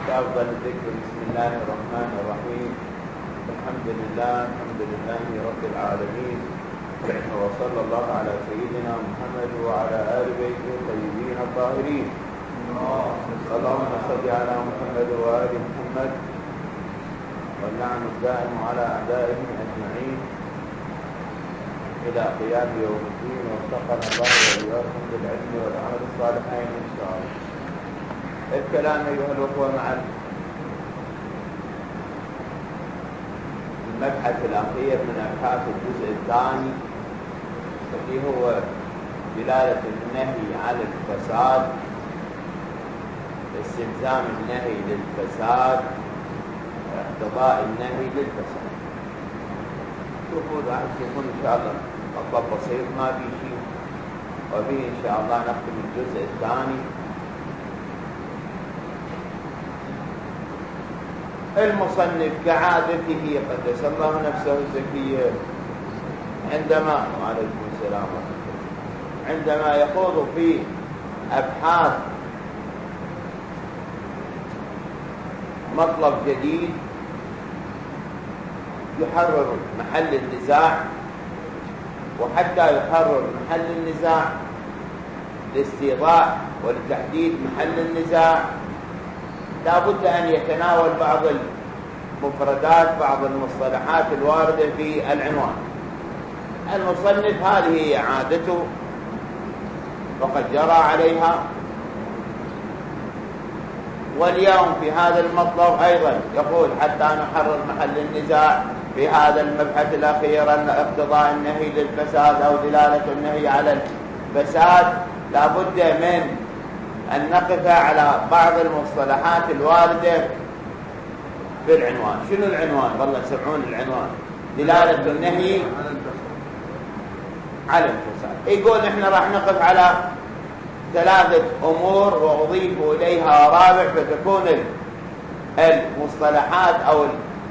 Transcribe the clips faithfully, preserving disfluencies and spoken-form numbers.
أفضل الذكر بسم الله الرحمن الرحيم. الحمد لله الحمد لله رب العالمين، وصلى الله على سيدنا محمد وعلى آل بيته الطيبين الطاهرين. اللهم صل على محمد وآل محمد، واللعن الدائم على أعدائهم أجمعين إلى قيام يوم الدين. وفقنا الله وإياكم بالعلم والعمل الصالحين إن شاء الله. الكلام أيها الأخوة مع المبحث الأخير من أبحاث الجزء الثاني، الذي هو دلالة النهي على الفساد، استلزام النهي للفساد، اقتضاء النهي للفساد. شوفوا راح تشوفون إن شاء الله مطلب بسيط ما في شيء، وبه إن شاء الله نختم الجزء الثاني. المصنف كعادته قدس الله نفسه زكية عندما وعليكم السلام ورحمة الله عندما يخوض في أبحاث مطلب جديد يحرر محل النزاع، وحتى يحرر محل النزاع لاستيضاح ولتحديد محل النزاع لا بد أن يتناول بعض المفردات، بعض المصطلحات الواردة في العنوان. المصنف هذه هي عادته وقد جرى عليها، واليوم في هذا المطلب أيضا يقول حتى نحرر محل النزاع في هذا المبحث الأخير أن اقتضاء النهي للفساد أو دلالة النهي على الفساد لا بد من أن نقف على بعض المصطلحات الواردة في العنوان. شنو العنوان؟ والله سمعون العنوان دلالة النهي على الفساد. يقول إحنا راح نقف على ثلاثة أمور وأضيف إليها رابع، فتكون المصطلحات أو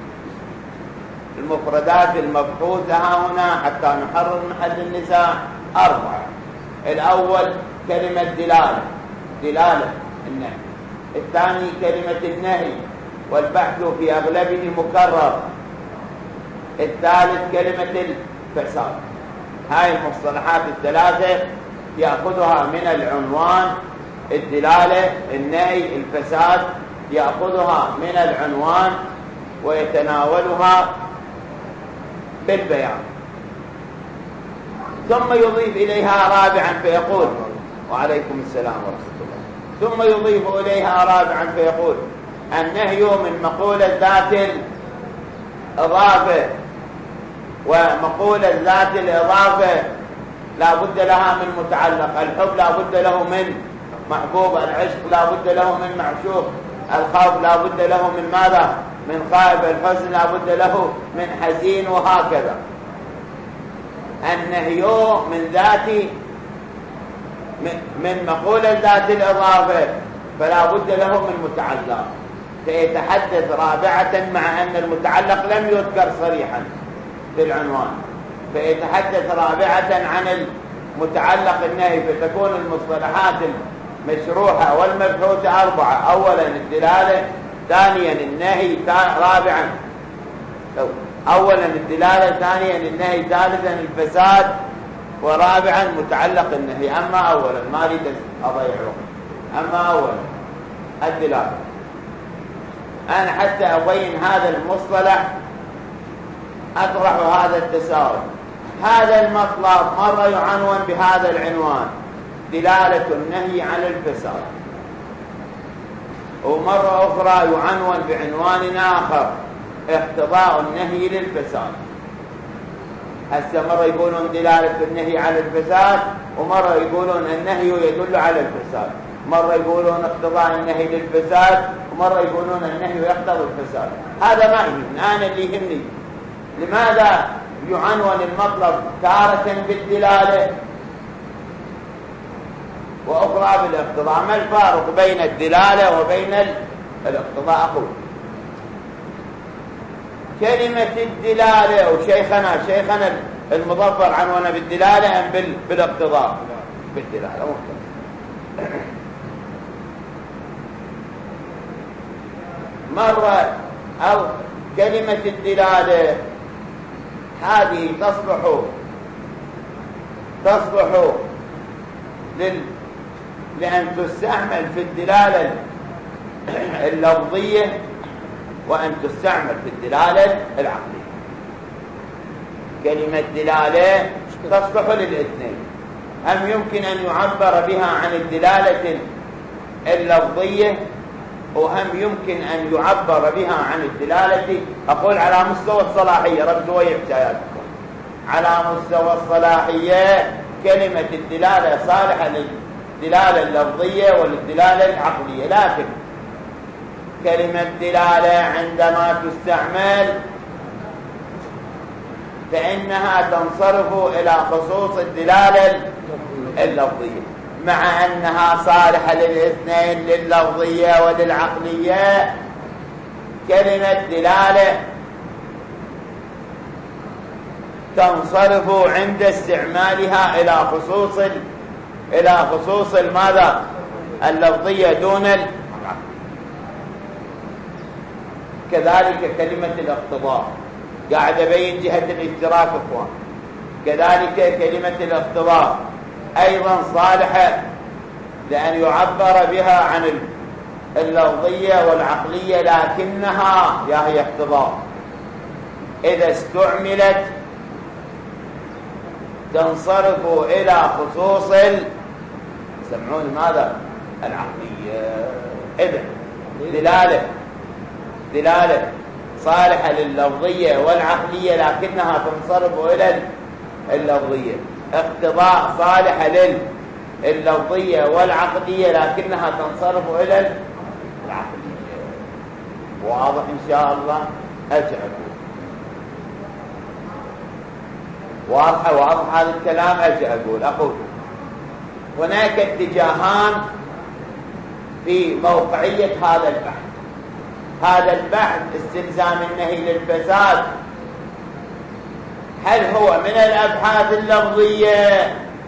المفردات المبحوثة هنا حتى نحرر محل النزاع أربعة. الأول كلمة دلالة، دلالة النهي. الثاني كلمة النهي والبحث في أغلبه مكرر. الثالث كلمة الفساد. هاي المصطلحات الثلاثة يأخذها من العنوان، الدلالة النهي الفساد يأخذها من العنوان ويتناولها بالبيان، ثم يضيف إليها رابعا فيقول وعليكم السلام ورحمة الله ثم يضيف إليها رابعا فيقول النهي من مقولة ذات الإضافة، ومقولة ذات الإضافة لا بد لها من متعلق. الحب لا بد له من محبوب، العشق لا بد له من معشوق، الخوف لا بد له من ماذا؟ من خائف، الحزن لا بد له من حزين، وهكذا. النهي من ذات من مقولة ذات الإضافة فلا بد له من متعلق، فيتحدث رابعة مع أن المتعلق لم يذكر صريحا في العنوان، فيتحدث رابعة عن المتعلق النهي، فتكون المصطلحات المشروحة والمبحوثة أربعة. أولا الدلالة، ثانيا النهي، رابعا أولا الدلالة، ثانيا النهي، ثالثا الفساد، ورابعا متعلق النهي. أما أولا ما أريد أضيع وقت، أما أولا الدلالة أنا حتى أبين هذا المصطلح أطرح هذا التساؤل. هذا المطلب مرة يعنون بهذا العنوان دلالة النهي على الفساد، ومرة أخرى يعنون بعنوان آخر اقتضاء النهي للفساد. هسه مرة يقولون دلالة النهي على الفساد، ومرة يقولون النهي يدل على الفساد، مرة يقولون اقتضاء النهي للفساد، ومرة يقولون النهي يقتضي الفساد. هذا ما يهمني، أنا اللي يهمني لماذا يعنون المطلب تارة بالدلالة وأخرى بالاقتضاء. ما الفارق بين الدلالة وبين الاقتضاء؟ أقول كلمة الدلالة، وشيخنا شيخنا المظفر عنونا بالدلالة أم بالاقتضاء؟ بالدلالة. مرة أو كلمة الدلالة هذه تصلح تصلح لل... لأن تستعمل في الدلالة اللفظية وأن تستعمل في الدلالة العقلية. كلمة دلالة تصلح للاثنين، أم يمكن أن يعبر بها عن الدلالة اللفظية وهم يمكن أن يعبر بها عن الدلالة، أقول على مستوى الصلاحية، ردوا ويبتاياتكم على مستوى الصلاحية كلمة الدلالة صالحة للدلالة اللفظية وللدلالة العقلية، لكن كلمة دلالة عندما تستعمل فإنها تنصرف إلى خصوص الدلالة اللفظية، مع أنها صالحة للاثنين لللفظية وللعقلية. كلمة دلالة تنصرف عند استعمالها إلى خصوص إلى خصوص الماذا؟ اللفظية دون العقلية. كذلك كلمة الاقتضاء، قاعد أبين جهة الاشتراك اخوان. كذلك كلمة الاقتضاء أيضا صالحة لأن يعبر بها عن اللفظية والعقلية، لكنها يا هي اقتضاء إذا استعملت تنصرف إلى خصوص يسمعون ماذا؟ العقلية. إذا دلالة دلالة صالحة لللفظية والعقلية لكنها تنصرف إلى اللفظية. اقتضاء صالحة لللفظية والعقلية لكنها تنصرف إلى العقلية. واضح إن شاء الله؟ أجعل واضحة واضح هذا الكلام. أجي أقول أقول هناك اتجاهان في موقعية هذا البحث. هذا البحث استلزام النهي للفساد، هل هو من الأبحاث اللفظية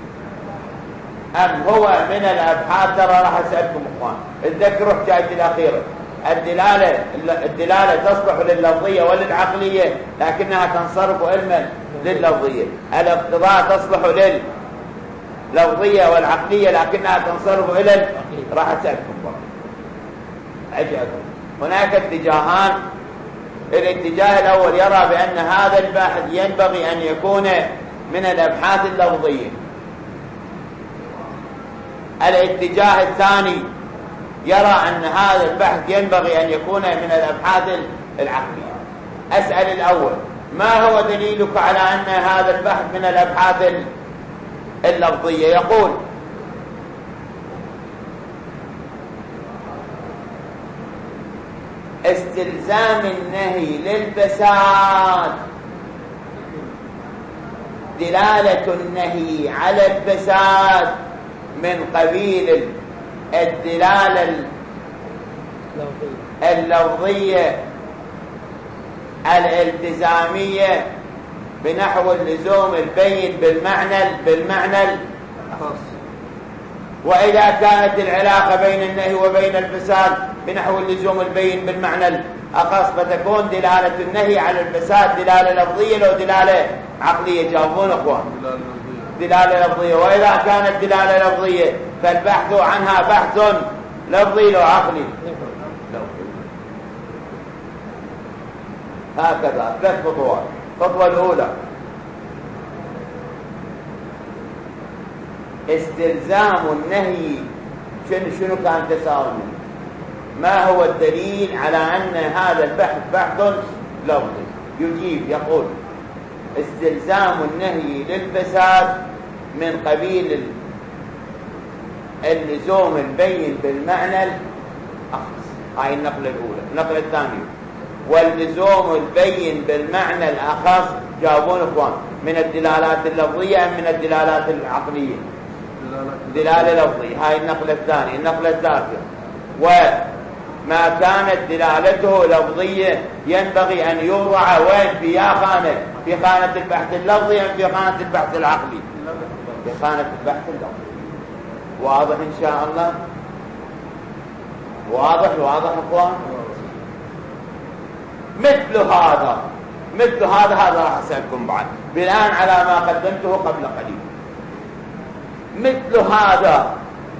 أم هو من الأبحاث؟ ترى راح أسألكم إخوان، اتذكروا حكاية الأخيرة. الدلالة الدلالة تصلح لللفظية وللعقلية لكنها تنصرف علما لللفظية. الاقتضاء تصلح لللفظية والعقلية لكنها تنصرف إلى راح أسألكم برضه. أجأكم هناك اتجاهان. الاتجاه الأول يرى بأن هذا الباحث ينبغي أن يكون من الأبحاث اللفظية. الاتجاه الثاني يرى أن هذا البحث ينبغي أن يكون من الأبحاث العقلية. أسأل الأول، ما هو دليلك على أن هذا البحث من الأبحاث اللفظية؟ يقول استلزام النهي للفساد، دلالة النهي على الفساد من قبيل الدلالة اللفظية الالتزامية بنحو اللزوم البين بالمعنى بالمعنى الخاص. وإذا كانت العلاقة بين النهي وبين الفساد بنحو اللزوم البين بالمعنى الأخص فتكون دلالة النهي على الفساد دلالة لفظية لو دلالة عقلية. جاوبون أخوان. دلالة لفظية. وإذا كانت دلالة لفظية فالبحث عنها بحث لفظي لو عقلي. هكذا ثلاث خطوات. الخطوة الأولى استلزام النهي. شنو شنو كان تساؤل؟ ما هو الدليل على أن هذا البحث بحث لفظي؟ يجيب يقول استلزام النهي للفساد من قبيل اللزوم البين بالمعنى الأخص. هاي النقلة الأولى. النقلة الثانية واللزوم البين بالمعنى الأخص. جاوبون إخوان، من الدلالات اللفظية أم من الدلالات العقلية؟ دلالة لفظية. هاي النقلة الثانية. النقلة الثالثة وما كانت دلالته لفظية ينبغي أن يوضع وين؟ في يا خانة، في خانة البحث اللفظي أم في خانة البحث العقلي؟ في خانة البحث اللفظي. واضح إن شاء الله؟ واضح واضح إخوان؟ مثل هذا مثل هذا هذا راح أسألكم بعد بناء على ما قدمته قبل قليل. مثل هذا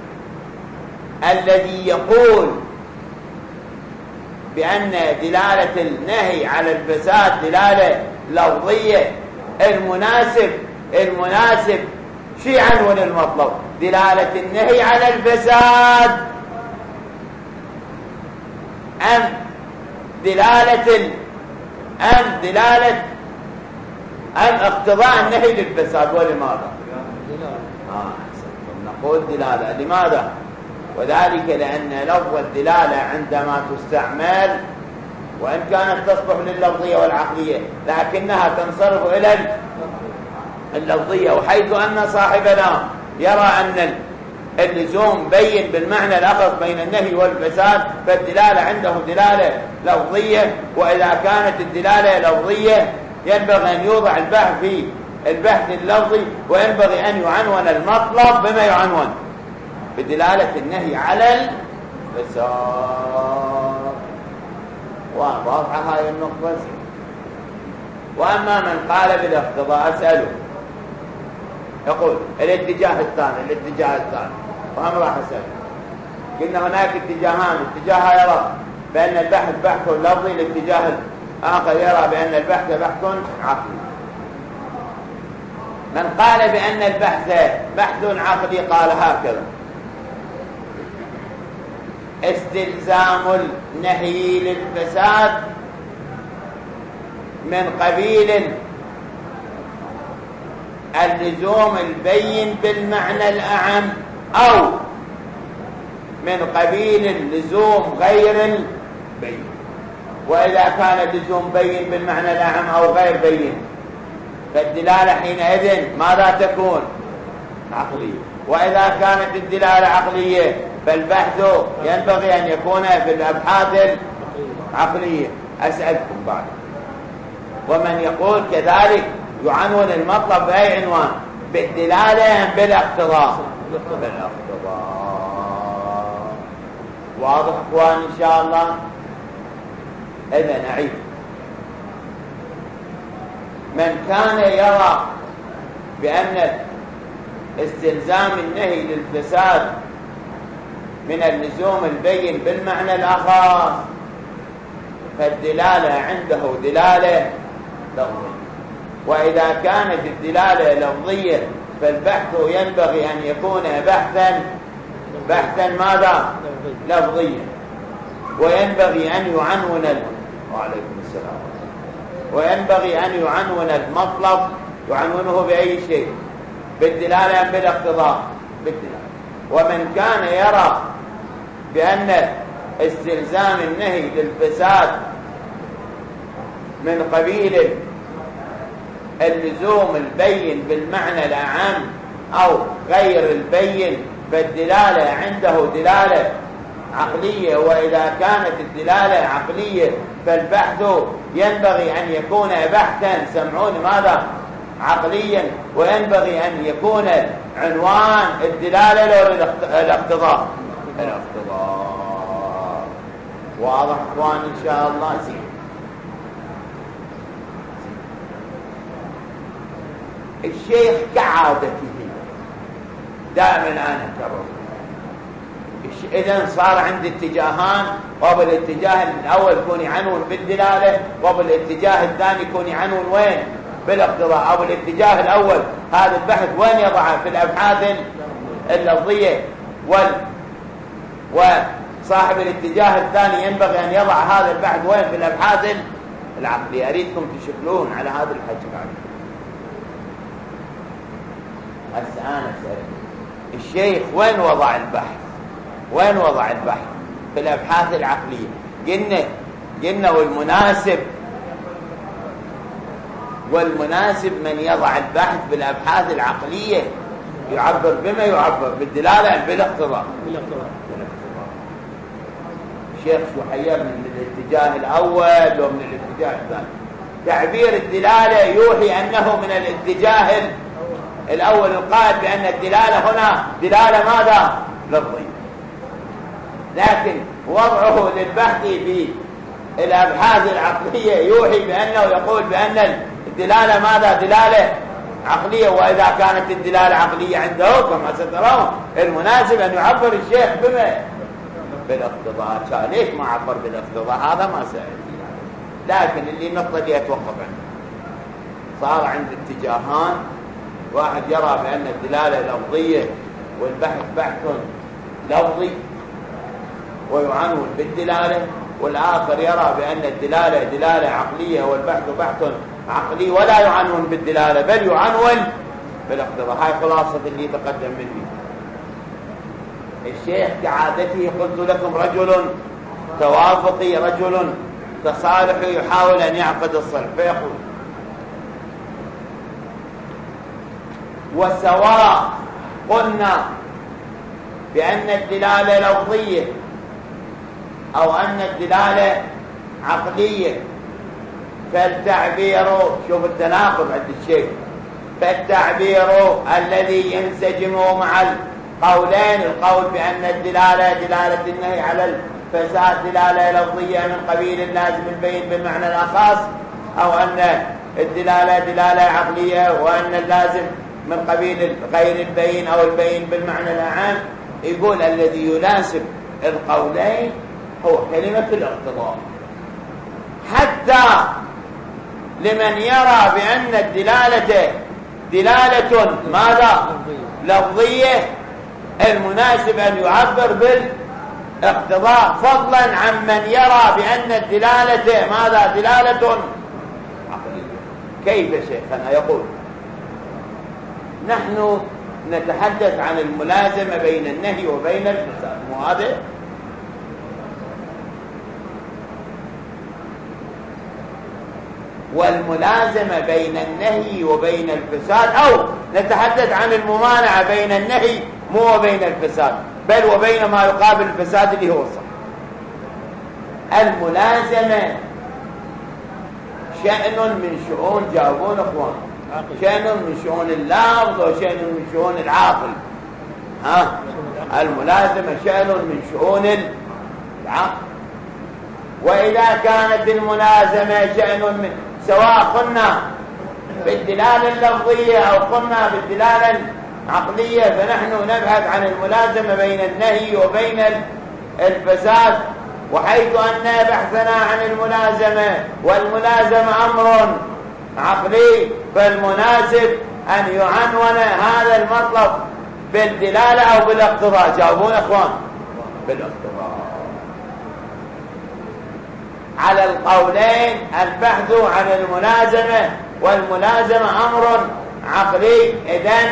الذي يقول بأن دلالة النهي على الفساد دلالة لفظية، المناسب المناسب شيء عنوان المطلب دلالة النهي على الفساد أم دلالة ال... أم دلالة أم اقتضاء النهي للفساد؟ ولماذا؟ آه نقول دلالة. لماذا؟ وذلك لأن لفظ الدلالة عندما تستعمل وإن كانت تصلح لللفظية والعقلية لكنها تنصرف إلى اللفظية، وحيث أن صاحبنا يرى أن اللزوم بين بالمعنى الأخص بين النهي والفساد، فالدلالة عنده دلالة لفظية، وإذا كانت الدلالة لفظية ينبغي أن يوضع البحث في البحث اللفظي، وينبغي أن يعنون المطلب بما يعنون بدلالة النهي على الفساد. واضحة هاي النقطة. وأما من قال بالاقتضاء أسأله يقول الاتجاه الثاني الاتجاه الثاني وهم راح أسأله. قلنا هناك اتجاهان، اتجاه يرى بأن البحث بحث لفظي، الاتجاه الآخر يرى بأن البحث بحث عقلي. من قال بأن البحث بحث عقلي قال هكذا: استلزام النهي للفساد من قبيل اللزوم البين بالمعنى الأعم، أو من قبيل اللزوم غير البين. وإذا كان اللزوم بين بالمعنى الأعم أو غير بين فالدلالة حينئذ ماذا تكون؟ عقلية. وإذا كانت الدلالة عقلية فالبحث ينبغي أن يكون في الأبحاث العقلية. أسألكم بعد، ومن يقول كذلك يعنون المطلب بأي عنوان؟ بالدلالة أم بالاقتضاء؟ بالاقتضاء. واضح أخوان إن شاء الله؟ إذا نعيد: من كان يرى بأن استلزام النهي للفساد من اللزوم البين بالمعنى الأخص فالدلالة عنده دلالة لفظية. وإذا كانت الدلالة لفظية فالبحث ينبغي أن يكون بحثا بحثا ماذا؟ لفظيا. وينبغي أن يعنون ال... وعليكم السلام. وينبغي أن يعنون المطلب، يعنونه بأي شيء؟ بالدلالة أم بالاقتضاء؟ بالدلالة. ومن كان يرى بأن استلزام النهي للفساد من قبيل اللزوم البين بالمعنى الأعم أو غير البين فالدلالة عنده دلالة عقلية. وإذا كانت الدلالة عقلية فالبحث ينبغي أن يكون بحثا، سمعون ماذا؟ عقليا. وينبغي أن يكون عنوان الدلالة لو الاقتضاء الاقتضاء. واضح اخوان ان شاء الله؟ زين. الشيخ كعادته دائما انا اكرر، اذا صار عندي اتجاهان، وبالاتجاه الاول يكون يعنون بالدلاله، وبالاتجاه الثاني يكون يعنون وين؟ بالاقتضاء. او الاتجاه الاول هذا البحث وين يضعه؟ في الابحاث اللفظيه، وال وصاحب الاتجاه الثاني ينبغي ان يضع هذا البحث وين؟ في الابحاث العقليه. اريدكم تشكلون على هذا الحكي بعد. هسه انا اسال الشيخ وين وضع البحث؟ وين وضع البحث؟ في الابحاث العقليه. قلنا قلنا والمناسب والمناسب من يضع البحث بالابحاث العقليه يعبر بما يعبر بالدلاله بالاقتضاء. الشيخ شو حيرنا من الاتجاه الاول ومن الاتجاه الثاني. تعبير الدلاله يوحي انه من الاتجاه الاول القائل بان الدلاله هنا دلاله ماذا؟ لفظيه. لكن وضعه للبحث في الأبحاث العقلية يوحي بأنه يقول بأن الدلالة ماذا؟ دلالة عقلية. وإذا كانت الدلالة عقلية عنده كما سترون المناسب أن يعبر الشيخ بما بالاقتضاء. ليش ما عبر بالاقتضاء؟ هذا ما سألت. لكن اللي النقطة دي أتوقف عنه. صار عند اتجاهان، واحد يرى بأن الدلالة لفظية والبحث بحث لفظي ويعنون بالدلالة، والآخر يرى بأن الدلالة دلالة عقلية والبحث بحث عقلي ولا يعنون بالدلالة بل يعنون بالاقتضاء. هاي خلاصة اللي تقدم مني. الشيخ كعادته قلت لكم رجل توافقي، رجل تصالحي يحاول أن يعقد الصلح، فيقول وسواء قلنا بأن الدلالة لفظية أو أن الدلالة عقلية، فالتعبير، شوف التناقض عند الشيخ، فالتعبير الذي ينسجم مع القولين، القول بأن الدلالة دلالة النهي على الفساد دلالة لفظية من قبيل اللازم البين بالمعنى الأخص، أو أن الدلالة دلالة عقلية وأن اللازم من قبيل غير البين أو البين بالمعنى الأعم. يقول الذي يناسب القولين هو كلمة الاقتضاء، حتى لمن يرى بأن الدلالة دلالة ماذا؟ لفظية، المناسب أن يعبر بالاقتضاء، فضلا عن من يرى بأن الدلالة ماذا؟ دلالة عقلية. كيف شيخنا؟ يقول نحن نتحدث عن الملازمة بين النهي وبين الفساد، مو هذا؟ والملازمة بين النهي وبين الفساد، أو نتحدث عن الممانعة بين النهي مو وبين الفساد، بل وبين ما يقابل الفساد اللي هو الصح. الملازمة شأن من شؤون، جاوبون اخوان، شأن من شؤون اللفظ وشأن من شؤون العاقل. ها، الملازمة شأن من شؤون العقل. وإذا كانت الملازمة شأن من، سواء قلنا بالدلالة اللفظية أو قلنا بالدلالة العقلية، فنحن نبحث عن الملازمة بين النهي وبين الفساد. وحيث أن بحثنا عن الملازمة والملازمة أمر عقلي، فالمناسب أن يعنون هذا المطلب بالدلالة أو بالاقتضاء. جاوبون أخوان. بالاقتضاء. على القولين البحث عن الملازمة والملازمة أمر عقلي، إذن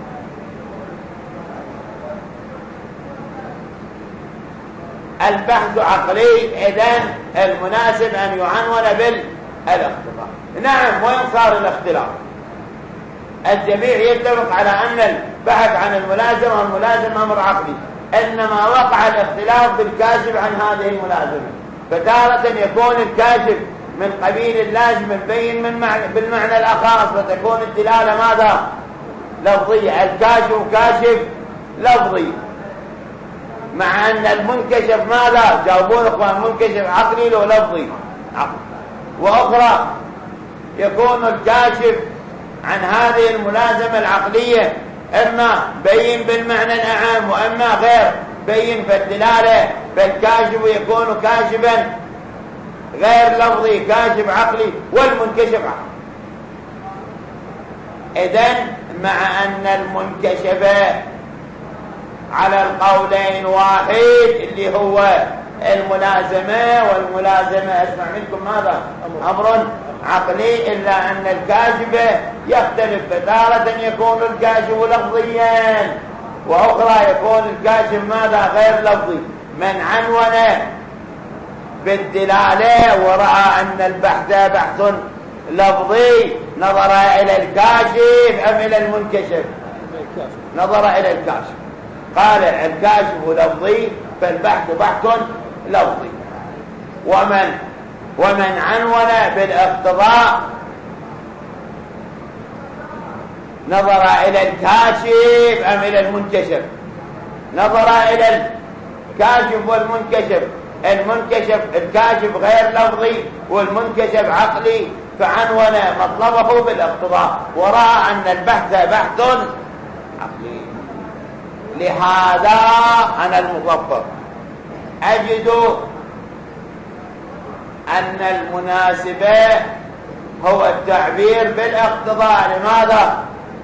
البحث عقلي، إذن المناسب أن يعنون بالاقتضاء. نعم، وين صار الاختلاف؟ الجميع يتفق على أن البحث عن الملازمة والملازمة أمر عقلي، إنما وقع الاختلاف بالكاشف عن هذه الملازمة. فتارة يكون الكاشف من قبيل اللازم البين من معنى بالمعنى الأخص، فتكون الدلالة ماذا؟ لفظية. الكاشف كاشف لفظي، مع أن المنكشف ماذا؟ جاوبون أخوان. منكشف عقلي لو لفظي عقل. وأخرى يكون الكاشف عن هذه الملازمة العقلية إما بين بالمعنى الأعم وإما غير بين بالدلالة، فالكاشف يكون كاشفا غير لفظي، كاشف عقلي، والمنكشف عقلي. إذن مع أن المنكشف على القولين واحد اللي هو الملازمة، والملازمة اسمع منكم ماذا؟ أمر عقلي، إلا أن الكاشف يختلف. فتارة يكون الكاشف لفظيا، وأخرى يكون الكاشف ماذا؟ غير لفظي. من عنون بالدلالة ورأى أن البحث بحث لفظي نظر إلى الكاشف أم إلى المنكشف؟ نظر إلى الكاشف. قال الكاشف لفظي فالبحث بحث لفظي. ومن ومن عنون بالاقتضاء نظر إلى الكاشف أم إلى المنكشف؟ نظر إلى الكاشف والمنكشف، المنكشف الكاشف غير لفظي والمنكشف عقلي، فعنون مطلبه بالاقتضاء ورأى أن البحث بحث عقلي. لهذا أنا المظفر أجد أن المناسبة هو التعبير بالاقتضاء. لماذا؟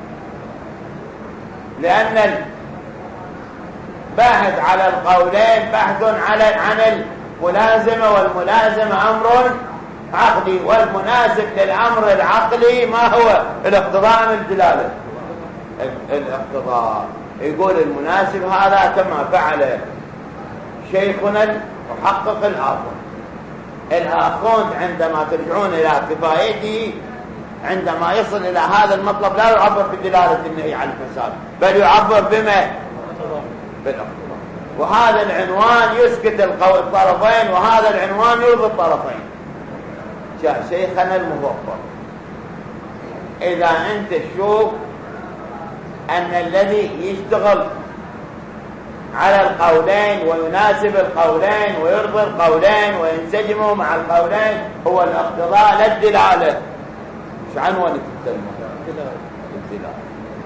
لأن الباحث على القولين بحث على عن الملازمة، والملازمة أمر عقلي، والمناسب للأمر العقلي ما هو؟ الاقتضاء من الدلالة. الاقتضاء يقول المناسب هذا كما فعل شيخنا المحقق الآخر. الآخون عندما ترجعون إلى كفايته عندما يصل إلى هذا المطلب لا يعبر بدلالة النهي عن الفساد، بل يعبر بما؟ بالاقتضاء. وهذا العنوان يسكت الطرفين، وهذا العنوان يرضي الطرفين. جاء شيخنا المظفر إذا أنت تشوف أن الذي يشتغل على القولين ويناسب القولين ويرضي القولين وينسجم مع القولين هو الاقتضاء لا الدلالة، مش عنوان الكلمة الدلالة.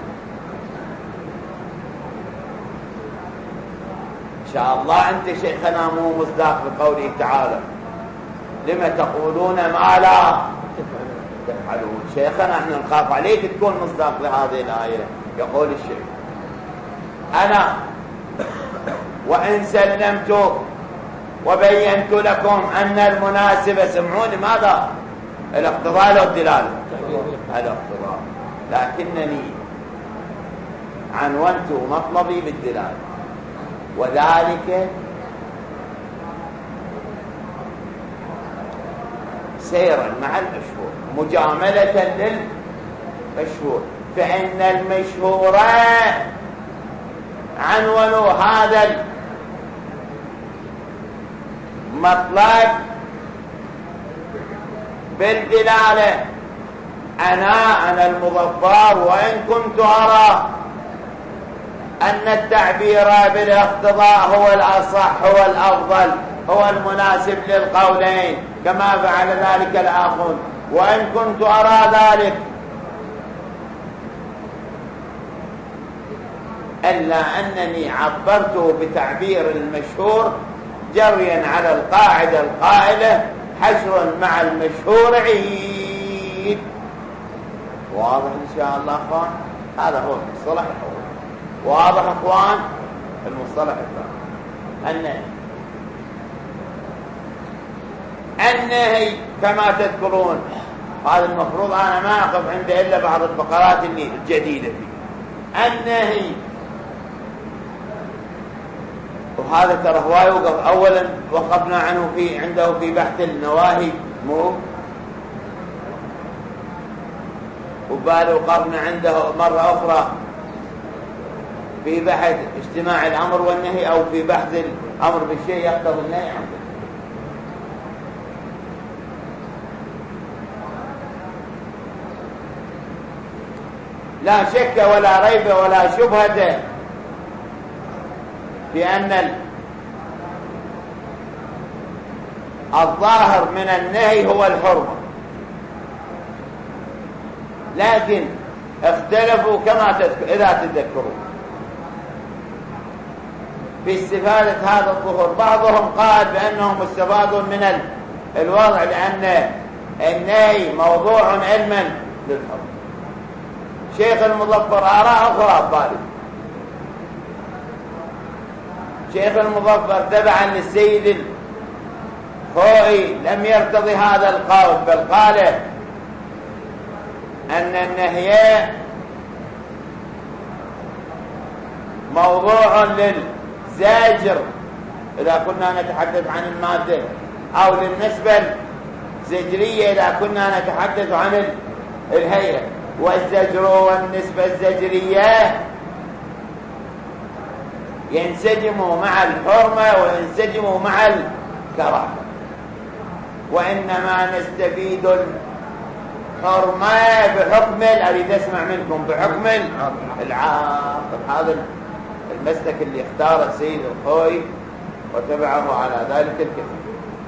إن شاء الله أنت شيخنا مو مصداق لقوله تعالى لما تقولون ما لا تفعلون. شيخنا احنا نخاف عليك تكون مصداق لهذه الآية. يقول الشيخ أنا وإن سلمت وبينت لكم أن المناسبة، سمعوني ماذا؟ الاقتضاء له الدلالة، الاقتضاء، لكنني عنونت مطلبي بالدلالة، وذلك سيرا مع المشهور مجاملة للمشهور، فإن المشهور عنونوا هذا المطلب بالدلالة. أنا أنا المظفر وإن كنت أرى أن التعبير بالاقتضاء هو الأصح هو الأفضل هو المناسب للقولين كما فعل ذلك الآخرون، وإن كنت أرى ذلك إلا أنني عبرته بتعبير المشهور جريا على القاعدة القائلة حشر مع المشهور عيد. واضح إن شاء الله أخوان؟ هذا هو المصطلح الأول. واضح أخوان؟ المصطلح الثاني النهي. النهي كما تذكرون هذا المفروض أنا ما أقف عنده إلا بعض الفقرات الجديدة فيه. النهي وهذا ترى هواي وقف. أولا وقفنا عنه في عنده في بحث النواهي مو، وبعد وقفنا عنده مرة أخرى في بحث اجتماع الأمر والنهي، أو في بحث الأمر بالشيء يقتضي النهي عنه. لا شك ولا ريب ولا شبهة بأن الظاهر من النهي هو الحرمة، لكن اختلفوا كما تذكر إذا تذكروا في استفادة هذا الظهور. بعضهم قال بأنه مستفاد من الوضع لأن النهي موضوع علما للحرمة. شيخ المظفر آراء أخرى بالي. شيخ المظفر تبعا للسيد الخوئي لم يرتضي هذا القول، بل قال أن النهي موضوع للزاجر إذا كنا نتحدث عن المادة، أو للنسبة الزجرية إذا كنا نتحدث عن الهيئة. والزجر والنسبة الزجرية ينسجموا مع الحرمة وينسجموا مع الكراهة، وإنما نستفيد الحرمة بحكم أريد أسمع منكم بحكم العاقل. هذا المسلك اللي اختاره السيد الخوئي وتبعه على ذلك الكثير.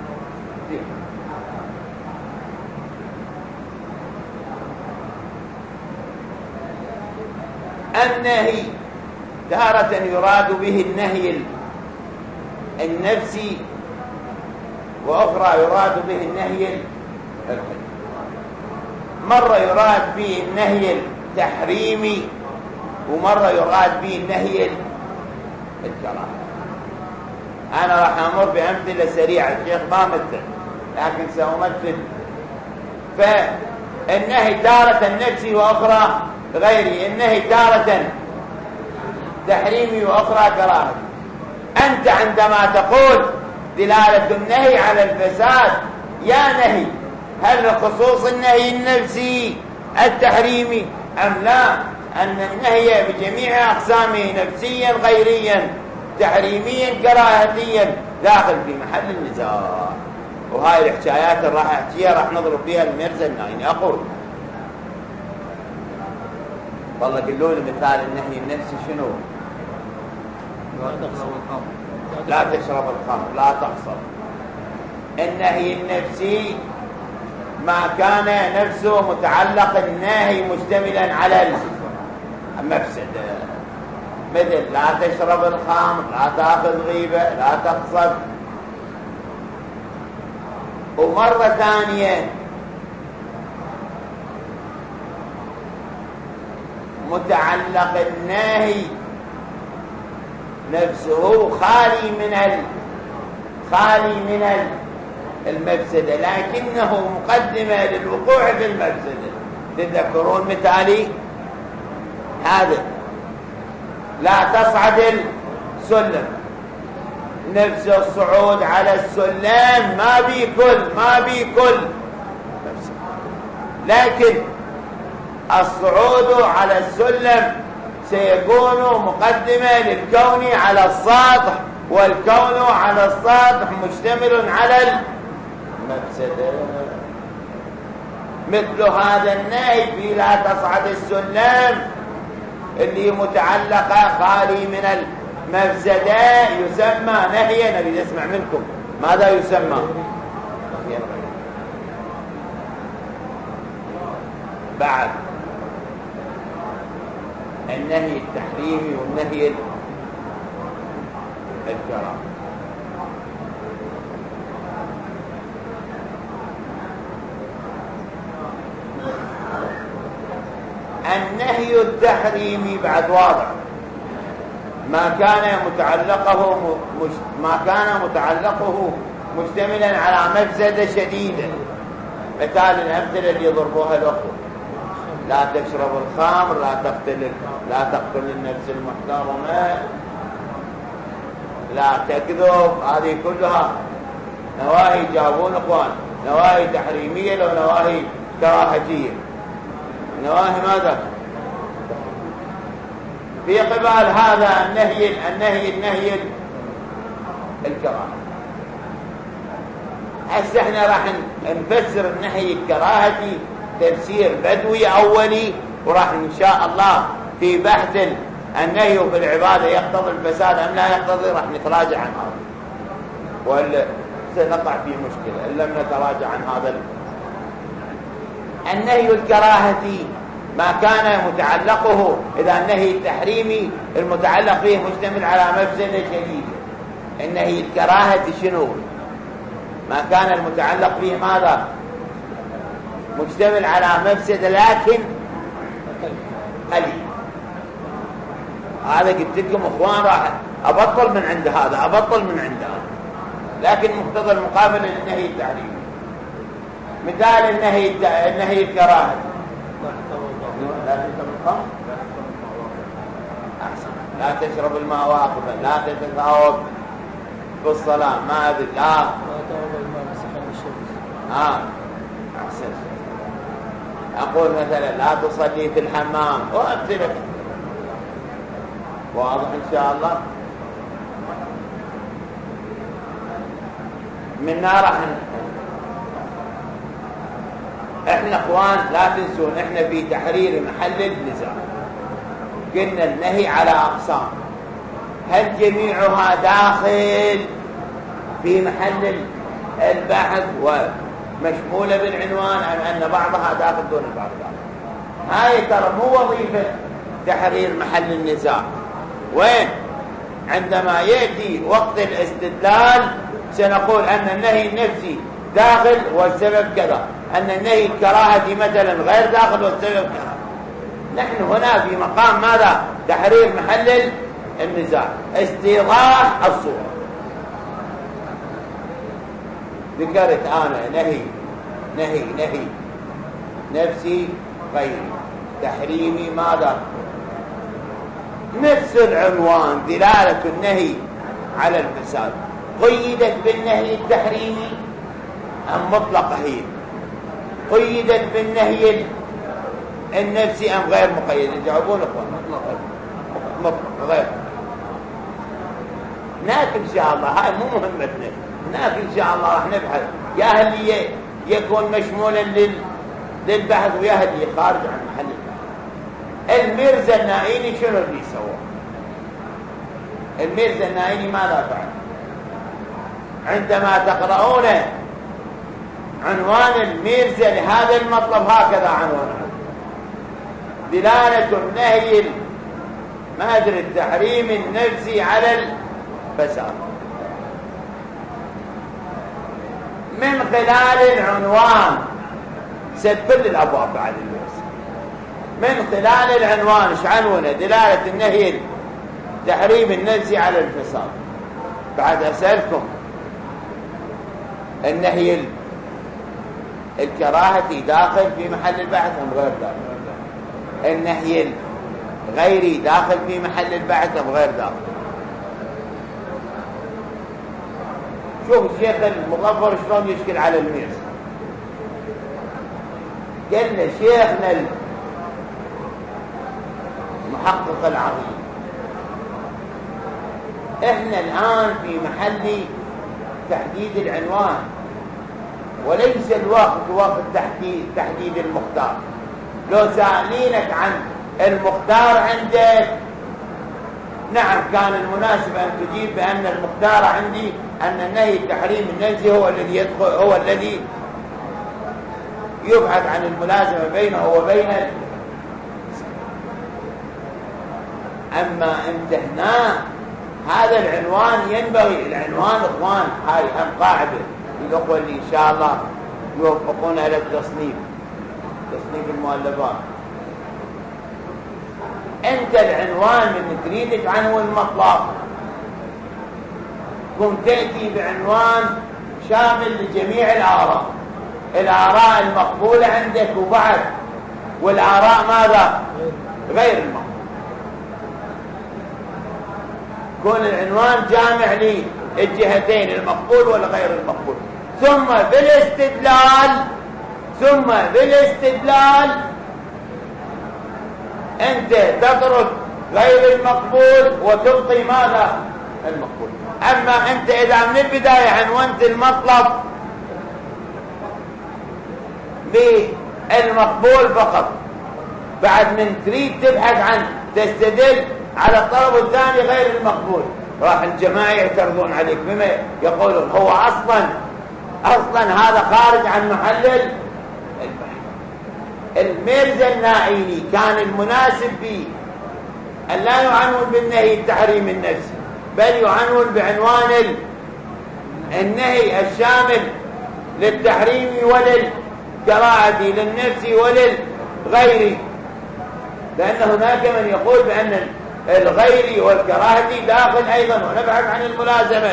النهي تارة يراد به النهي النفسي، وأخرى يراد به النهي الحكمي. مرة يراد به النهي التحريمي، ومرة يراد به النهي الكراهة. أنا راح أمر بأمثلة سريعة، الشيخ ما مثل لكن سأمثل. فالنهي تارة نفسي وأخرى غيري، النهي تارة تحريمي وأخرى كراهة. أنت عندما تقول دلالة النهي على الفساد، يا نهي هل خصوص النهي النفسي التحريمي أم لا؟ أن النهي بجميع أقسامه نفسيا غيريا تحريميا كراهتيا داخل في محل النزاع. وهاي الحكايات اللي راح احكيها راح نضرب فيها المرزا النايني. أقول والله قلوا لي مثال النهي النفسي شنو؟ لا تشرب الخمر، لا تحصل. النهي النفسي ما كان نفسه متعلق النهي مشتملا على المفسدة، مثل لا تشرب الخمر، لا تأخذ غيبة، لا تقصد. ومرة ثانية متعلق النهي نفسه خالي من ال... خالي من المفسدة، لكنه مقدمة للوقوع في المفسدة. تذكرون مثالي هذا، لا تصعد السلم، نفس الصعود على السلم ما بي كل ما بي كل مفسدة، لكن الصعود على السلم سيكون مقدمة للكون على السطح، والكون على السطح مشتمل على المفسدة. مثل هذا النهي في لا تصعد السلم اللي متعلقة خالي من المفسدة يسمى نهيا. نريد أسمع منكم ماذا يسمى؟ بعد النهي التحريمي والنهي الكراهي. النهي التحريمي بعد واضح، ما كان متعلقه مش ما كان متعلقه مشتملا على مفسدة شديدة. مثال الأمثلة اللي يضربوها الأخوة: لا تشرب الخمر، لا تقتل لا تقتل النفس المحترمة، لا تكذب. هذه كلها نواهي جابون اخوان، نواهي تحريمية لو نواهي كراهتية. نواهي ماذا؟ في قبال هذا النهي النهي النهي الكراهة. هسه احنا راح نفسر النهي الكراهتي تفسير بدوي أولي، وراح إن شاء الله في بحث النهي في العبادة يقتضي الفساد أم لا يقتضي راح نتراجع عن هذا، وإلا سنقع في مشكلة إن لم نتراجع عن هذا. النهي الكراهتي ما كان متعلقه، إذا النهي التحريمي المتعلق به مشتمل على مفسدة شديدة. النهي الكراهتي شنو؟ ما كان المتعلق به ماذا؟ مشتمل على مفسدة لكن قليل. هذا قلت لكم اخوان راح ابطل من عند هذا، ابطل من عند هذا، لكن مقتضى المقابل للنهي التحريمي. مثال النهي النهي الكراهه: لا تشرب الخمر، احسن، لا تشرب الماء واقفا، لا تتثاوب بالصلاه، ما ادري، لا اه احسن. أقول مثلا لا تصلي في الحمام، وأمثلة. واضح إن شاء الله؟ منا راح احنا اخوان لا تنسون احنا في تحرير محل النزاع. قلنا النهي على أقسام، هل جميعها داخل في محل البحث ومشمولة بالعنوان أم أن بعضها داخل دون البعض. هاي ترى مو وظيفة تحرير محل النزاع. وين عندما يأتي وقت الاستدلال سنقول أن النهي النفسي داخل والسبب كذا، أن النهي الكراهة مثلا غير داخل والسبب كذا. نحن هنا في مقام ماذا؟ تحرير محل النزاع، استيضاح الصورة. ذكرت أنا نهي نهي نهي نفسي غيري، تحريمي ماذا؟ نفس العنوان دلالة النهي على الفساد قيدت بالنهي التحريمي أم مطلقة؟ هي قيدت بالنهي النفسي أم غير مقيد؟ جاوبون اخوان. مطلق غير. هناك إن شاء الله، هاي مو مهمتنا، هناك إن شاء الله راح نبحث يا هل يكون مشمولا للبحث ويا هل خارج عن محل البحث. الميرزا النائيني شنو اللي سوى؟ الميرزا النائيني ماذا فعل؟ عندما تقرؤون عنوان الميرزا لهذا المطلب هكذا عنوانه: دلالة النهي ما أدري التحريم النفسي على الفساد. من خلال العنوان سد كل الأبواب بعد الميرزا، من خلال العنوان ايش عنونه؟ دلالة النهي تحريم النفسي على الفساد. بعد أسألكم، النهي الكراهة داخل في محل البحث أم غير داخل؟ النهي الغيري داخل في محل البحث أم غير داخل؟ شوف الشيخ المظفر شلون يشكل على الميرزا. قلنا شيخنا المحقق العظيم احنا الآن في محل تحديد العنوان، وليس الوقت وقت تحديد تحديد المختار. لو سألينك عن المختار عندك، نعم كان المناسب أن تجيب بأن المختار عندي أن النهي التحريم النفسي هو الذي يدخل، هو الذي يبحث عن الملازمة بينه وبين. أما انت هنا هذا العنوان ينبغي، العنوان اخوان هاي هم قاعدة الأخوة اللي إن شاء الله يوفقون إلى التصنيف، تصنيف المؤلفات. أنت العنوان من تريد عنوان مطلق قم تأتي بعنوان شامل لجميع الآراء، الآراء المقبولة عندك وبعد والآراء ماذا؟ غير المقبولة. كون العنوان جامع للجهتين المقبول ولا غير المقبول. ثم بالاستدلال ثم بالاستدلال أنت تترك غير المقبول وتبقي ماذا؟ المقبول. أما أنت إذا من البداية عنونت المطلب بالمقبول فقط، بعد من تريد تبحث عن تستدل على الطلب الثاني غير المقبول، راح الجماعة يعترضون عليك بما يقولون هو أصلا أصلا هذا خارج عن محل البحث. الميرزا النائيني كان المناسب فيه أن لا يعنون بالنهي التحريم النفسي، بل يعنون بعنوان النهي الشامل للتحريم وللكراهة للنفس وللغير، لأن هناك من يقول بأن الغير والكراهة داخل أيضا، ونبحث عن الملازمة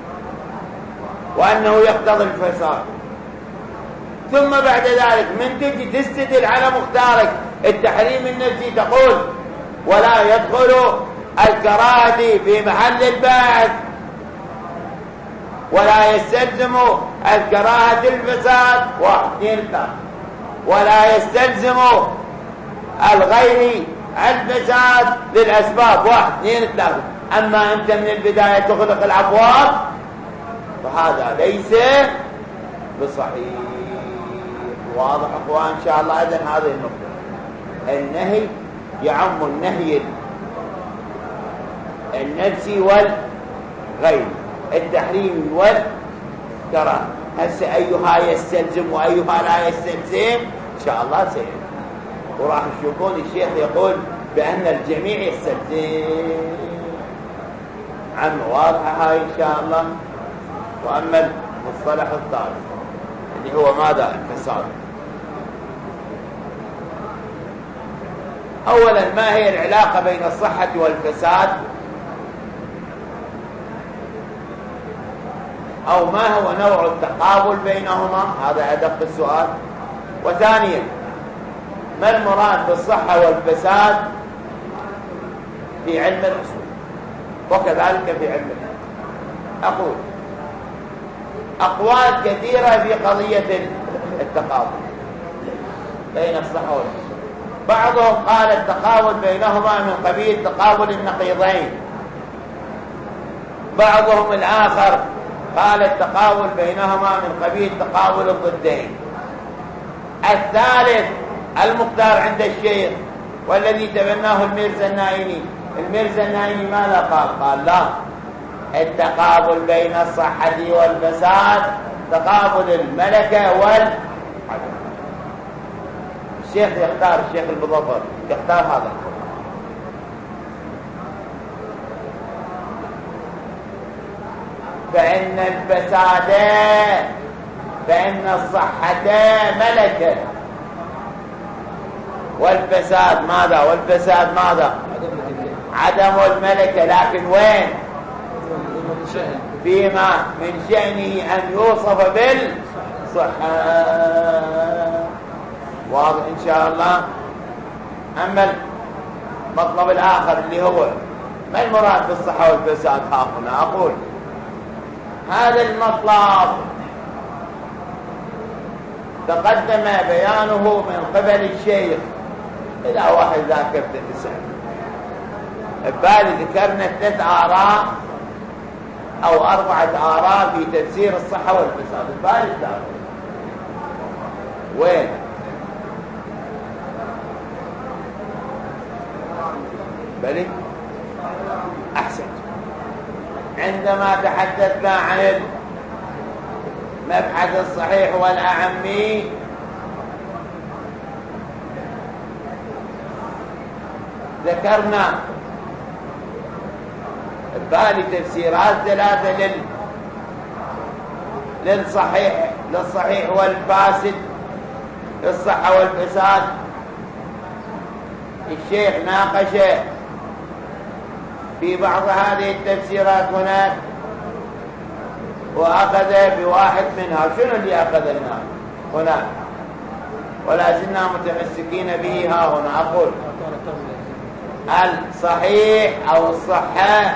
وأنه يقتضي الفساد. ثم بعد ذلك من تجي تستدل على مختارك التحريم النفسي تقول ولا يدخل الكراهة في محل البحث ولا يستلزم الكراهة الفساد، واحد اثنين ثلاثة، ولا يستلزم الغير الفساد للأسباب، واحد اثنين ثلاثة. أما أنت من البداية تغلق الأبواب فهذا ليس بصحيح. واضح أخوان إن شاء الله؟ إذن هذه النقطة، النهي يعم النهي النفسي والغير. التحريم والكراهة. هسه أيها يستلزم وأيها لا يستلزم إن شاء الله سيد، وراح تشوفون الشيخ يقول بأن الجميع يستلزم. عم واضحة هاي إن شاء الله. وأما المصطلح الثالث اللي هو ماذا؟ الفساد. أولا، ما هي العلاقة بين الصحة والفساد؟ أو ما هو نوع التقابل بينهما؟ هذا أدق السؤال. وثانيا، ما المراد بالصحة والفساد في علم الأصول وكذلك في علم الحديث؟ أقول أقوال كثيرة في قضية التقابل بين الصحة والفساد. بعضهم قال التقابل بينهما من قبيل تقابل النقيضين، بعضهم الآخر قال التقابل بينهما من قبيل تقابل الضدين. الثالث المختار عند الشيخ والذي تبناه الميرزا النائمي. الميرزا النائمي ماذا قال؟ قال لا، التقابل بين الصحة والفساد تقابل الملكة والعدم. الشيخ يختار، الشيخ المظفر يختار هذا. فإن الفساد فإن الصحة ملكة، والفساد ماذا؟ والفساد ماذا؟ عدم الملكة. لكن وين؟ فيما من شأنه أن يوصف بالصحة. واضح إن شاء الله. أما المطلب الآخر اللي هو ما المراد بالصحة والفساد ها هنا؟ أقول هذا المطلب تقدم بيانه من قبل الشيخ إلى واحد ذاكرة التسع. بالي ذكرنا ثلاث آراء أو أربعة آراء في تفسير الصحة والفساد. بالي ذاكر وين؟ بلي أحسن. عندما تحدثنا عن المبحث الصحيح والأعمي ذكرنا بالي تفسيرات ثلاثة لل للصحيح للصحيح والفاسد، للصحة والفساد. الشيخ ناقش في بعض هذه التفسيرات هناك وأخذ بواحد منها. شنو اللي أخذنا هناك ولا زلنا متمسكين به ها هنا؟ أقول الصحيح أو الصحة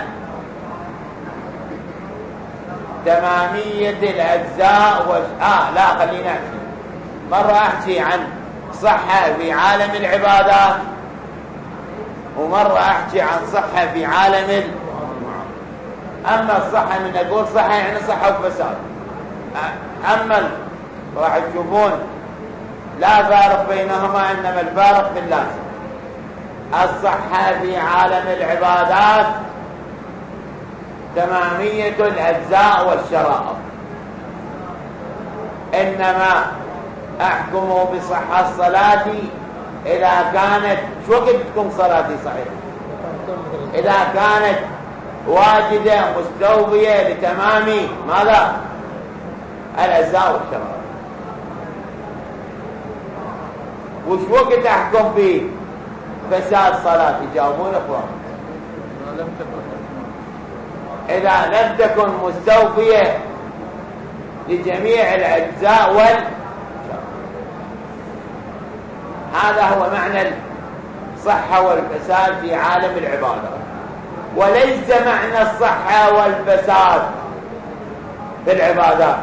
تمامية الأجزاء وش... آه لا خلينا أحكي مرة أحكي عن صحة في عالم العبادات، ومرة أحكي عن صحة في عالم ال... أما الصحة من أقول صحة يعني صحة وفساد. أما ال... راح تشوفون لا فارق بينهما، إنما الفارق في اللازم. الصحة في عالم العبادات تمامية الأجزاء والشرائط، إنما أحكم بصحة الصلاة إذا كانت شو وقت تكون صلاتي صحيحة؟ إذا كانت واجدة مستوفية لتمام ماذا؟ الأجزاء والشرائط. وش وقت أحكم بفساد صلاتي؟ جاوبون أخوان. إذا لم تكن مستوفية لجميع الأجزاء وال هذا هو معنى الصحة والفساد في عالم العبادة، وليس معنى الصحة والفساد في العبادات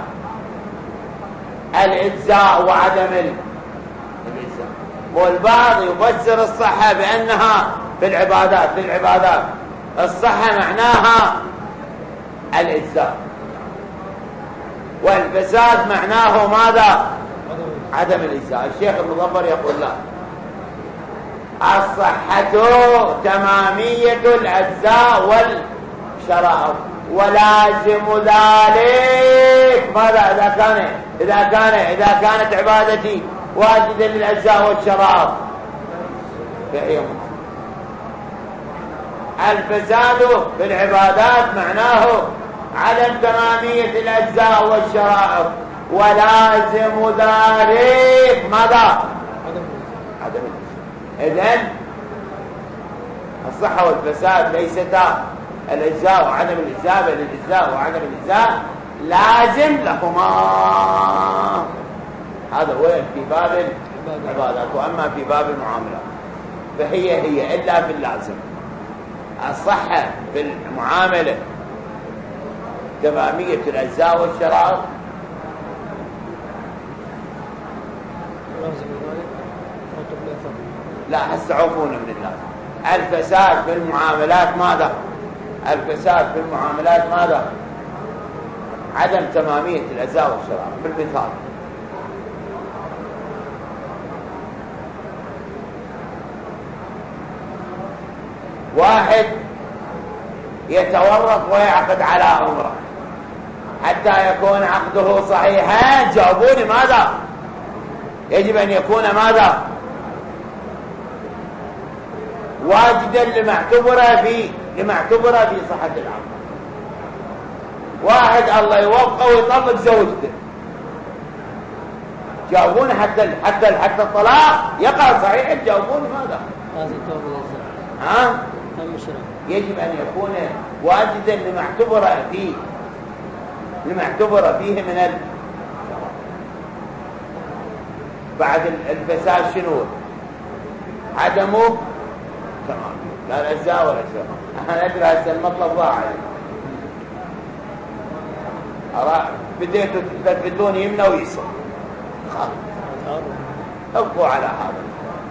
الإجزاء وعدم الإجزاء. والبعض يفسر الصحة بأنها في العبادات في العبادات الصحة معناها الإجزاء، والفساد معناه ماذا؟ عدم الإجزاء. الشيخ المظفر يقول لا، الصحة تمامية الأجزاء والشرائط. ولازم ذلك ماذا إذا كان إذا كان إذا كانت عبادتي واجدا للأجزاء والشراب فهي الفساد في العبادات معناه عدم تمامية الأجزاء والشرائط، ولازم ذلك ماذا؟ عدم. إذن الصحة والفساد ليستا الأجزاء وعدم الإجزاء، بل الإجزاء وعدم الإجزاء لازم لهما. هذا هو في باب العبادات. وأما في باب المعاملات فهي هي إلا في اللازم. الصحة في المعاملة تمامية الأجزاء والشرائط، لا هسه عفونا من الله. الفساد في المعاملات ماذا؟ الفساد في المعاملات ماذا؟ عدم تمامية الأجزاء والشرائط. بالمثال واحد يتورط ويعقد على عمره حتى يكون عقده صحيحا، جاوبوني ماذا؟ يجب أن يكون ماذا؟ واجدا لما اعتبر في لما اعتبر في صحة العقد. واحد الله يوفقه ويطلق زوجته، جاوبوني حتى حتى حتى الطلاق يقع صحيح، جاوبوني ماذا؟ ها؟ يجب أن يكون واجدا لما اعتبر فيه لما اعتبر فيه من ال... بعد الفساد شنو؟ عدمه تمام، لا الأجزاء ولا الأجزاء. أنا أدري هسه المطلب ضاع أرى بديتوا تثبتون يمنى ويسر، خلاص ابقوا على هذا.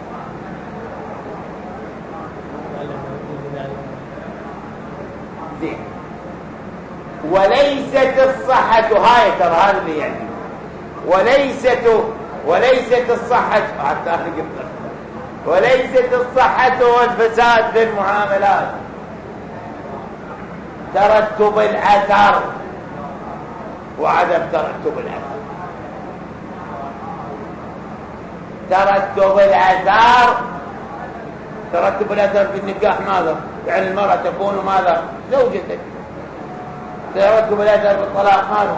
زين. وليست الصحة، هاي ترى هذا اللي يعني وليست وليست الصحة حتى وليست الصحة والفساد في المعاملات ترتب الأثر وعدم ترتب الأثر. ترتب الأثر ترتب الأثر في النكاح ماذا؟ يعني المرأة تكون ماذا؟ زوجتك. ترتب الأثر في الطلاق ماذا؟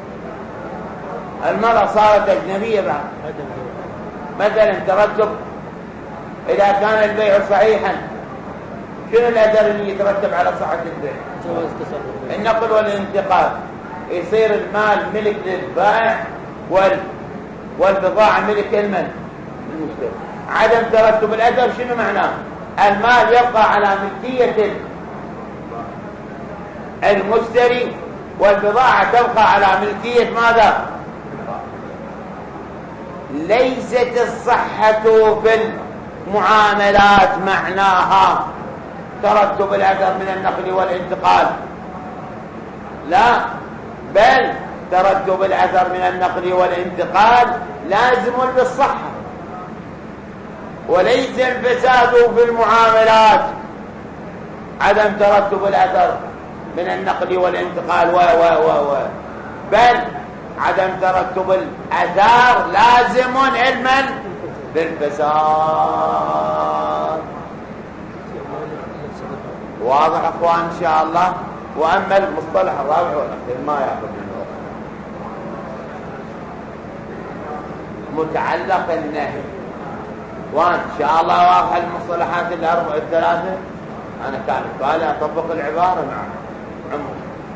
المرأة صارت أجنبية بعد. مثلا ترتب إذا كان البيع صحيحا، شنو الأثر اللي يترتب على صحة البيع؟ النقل والانتقال، يصير المال ملك للبائع وال والبضاعة ملك المن المشتري. عدم ترتب الأثر شنو معناه؟ المال يبقى على ملكية المشتري والبضاعة تبقى على ملكية ماذا؟ ليست الصحة في المعاملات معناها ترتب الأثر من النقل والانتقال، لا، بل ترتب الأثر من النقل والانتقال لازم بالصحة. وليس الفساد في المعاملات عدم ترتب الأثر من النقل والانتقال و و و و بل عدم ترتب الأثار لازم علما بالفساد. واضح اخوان ان شاء الله. واما المصطلح الرابع والاخير ما ياخذ منه متعلق النهي. وان شاء الله واضح المصطلحات الاربع الثلاثه. انا كان بالي اطبق العباره مع عمر.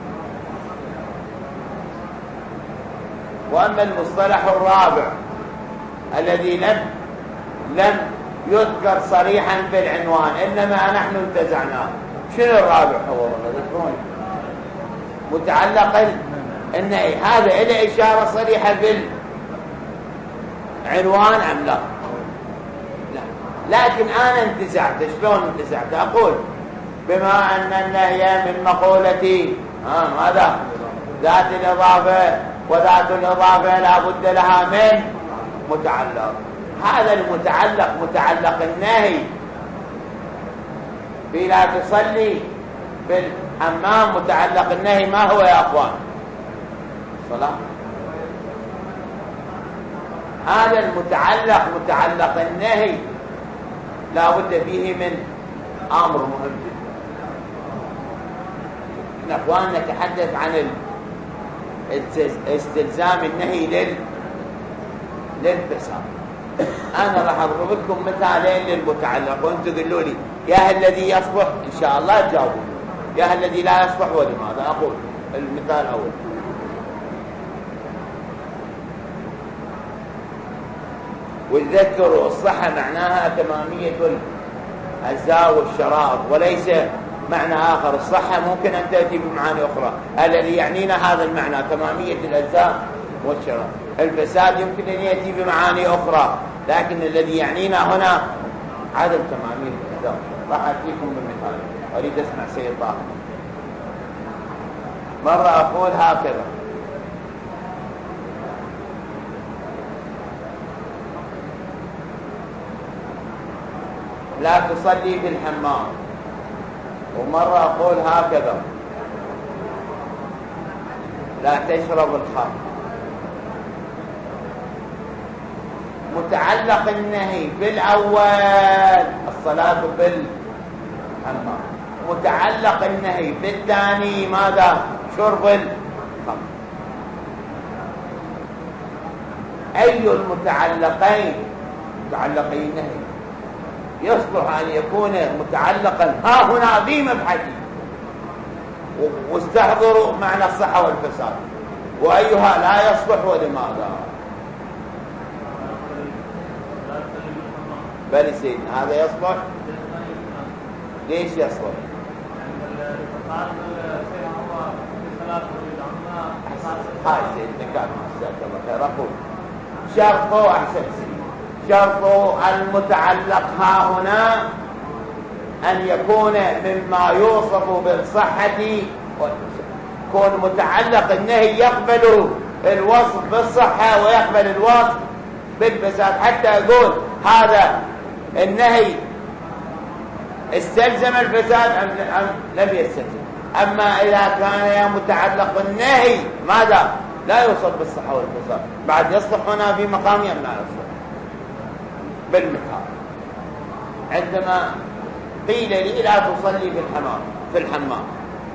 واما المصطلح الرابع الذي لم لم يذكر صريحا في العنوان انما نحن انتزعناه، شنو الرابع؟ هو والله ذكروني متعلق النهي. هذا له اشاره صريحه في العنوان ام لا؟ لا، لكن انا انتزعت. شلون انتزعت؟ اقول بما ان النهي من مقولتي ها ماذا؟ ذات الاضافه، وذات الاضافه لا بد لها من متعلق. هذا المتعلق متعلق النهي في لا تصلي بالحمام متعلق النهي ما هو يا أخوان؟ الصلاة. هذا المتعلق متعلق النهي لا بد فيه من أمر مهم جدا. إن أخوان نتحدث عن استلزام النهي لل للفساد. أنا راح أضرب لكم مثالين للمتعلق وأنتم قولوا لي يا الذي يصلح إن شاء الله تجاوبوا، يا الذي لا يصلح ولماذا. أقول المثال الأول: والذكر الصحة معناها تمامية الأجزاء والشرائط، وليس معنى آخر. الصحة ممكن أن تأتي بمعاني أخرى، الذي يعنينا هذا المعنى تمامية الأجزاء والشرائط. الفساد يمكن أن يأتي بمعاني أخرى، لكن الذي يعنينا هنا عدم تمامية الأجزاء. راح أتيكم بمثال، أريد أسمع سيد طاهر. مرة أقول هكذا: لا تصلي في الحمام. ومرة أقول هكذا: لا تشرب الخمر. متعلق النهي بالأول الصلاة في الحمام، متعلق النهي بالثاني ماذا؟ شرب الخمر. أي المتعلقين متعلقي النهي يصلح أن يكون متعلقا ها هنا في مبحثي؟ واستحضروا معنى الصحة والفساد، وأيها لا يصلح ولماذا؟ بل سيدنا هذا يصلح. ليش يصلح؟ هاي سيدنا كان جزاك الله خير. أقول شرطه أحسن سيدنا شرط المتعلق ها هنا أن يكون مما يوصف بالصحة والفساد. كون متعلق النهي يقبل الوصف بالصحة ويقبل الوصف بالفساد، حتى يقول هذا النهي استلزم الفساد أم لم يستلزم. أما إذا كان متعلق النهي ماذا؟ لا يوصف بالصحة والفساد، بعد يصلح هنا في مقام أم لا يصلح؟ بالمثال عندما قيل لي لا تصلي في الحمام في الحمام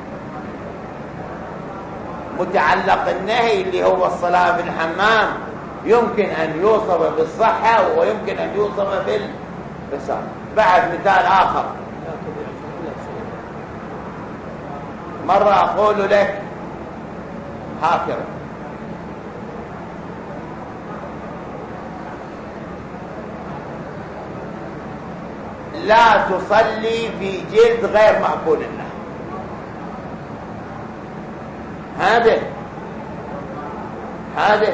متعلق النهي اللي هو الصلاة في الحمام يمكن أن يوصف بالصحة ويمكن أن يوصف بالفساد. بعد مثال آخر، مرة أقول لك هكذا: لا تصلي في جلد غير مأكول اللحم. هذا هذا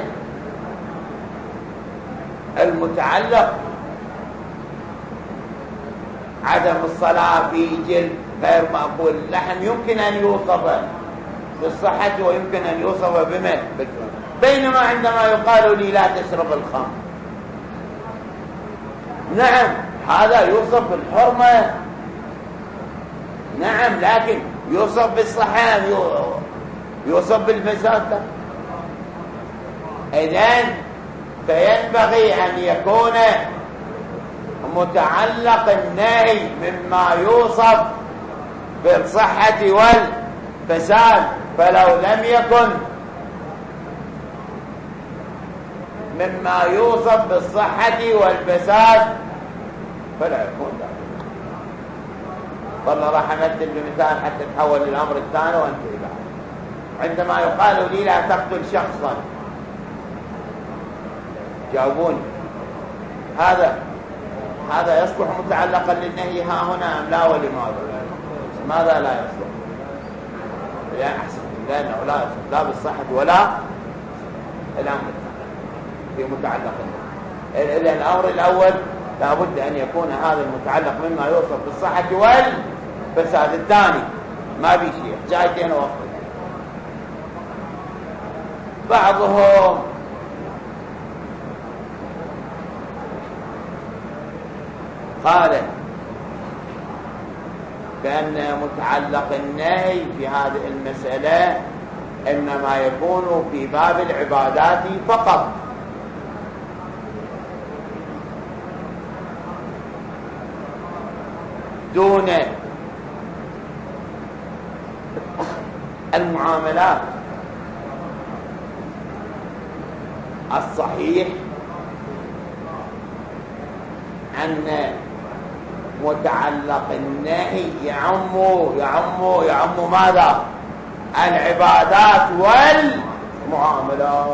المتعلق عدم الصلاة في جلد غير مأكول اللحم يمكن أن يوصف بالصحة ويمكن أن يوصف بما بينما عندما يقال لي لا تشرب الخمر، نعم هذا يوصف بالحرمة، نعم، لكن يوصف بالصحة يوصف بالفساد. إذن فينبغي أن يكون متعلق النهي مما يوصف بالصحة والفساد، فلو لم يكن مما يوصف بالصحة والفساد فلا يكون ذلك. والله راح أمثل بمثال حتى تحول للأمر الثاني وانتهي بعد. عندما يقال لي لا تقتل شخصا، جاوبوني، هذا هذا يصلح متعلقا للنهي ها هنا أم لا ولماذا؟ ماذا لا يصلح؟ لا أحسن، لأنه لا يصلح لا بالصحة ولا الأمر في متعلق النهي. إذن الأمر الأول لابد أن يكون هذا المتعلق مما يوصف بالصحة والفساد. الثاني ما بي شيء، جايتين وقت بعضهم قال بأن متعلق النهي في هذه المسألة إنما يكون في باب العبادات فقط، دون المعاملات. الصحيح أن متعلق النهي يعم يعم يعم ماذا؟ العبادات والمعاملات.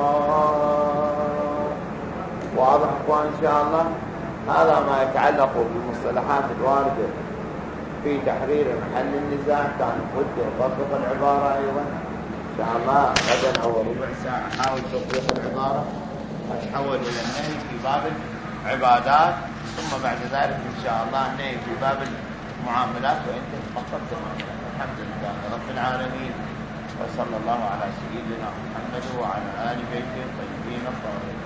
واضح إخوان إن شاء الله؟ هذا ما يتعلق بالمصطلحات الواردة في تحرير محل النزاع. كان بده يطبق العبارة أيضا إن شاء الله غدا أو ربع ساعة أحاول تطبيق العبارة أتحول إلى النهي في باب العبادات، ثم بعد ذلك إن شاء الله النهي في باب المعاملات، وأنت فقط. الحمد لله رب العالمين، وصلى الله على سيدنا محمد وعلى آل بيته الطيبين الطاهرين.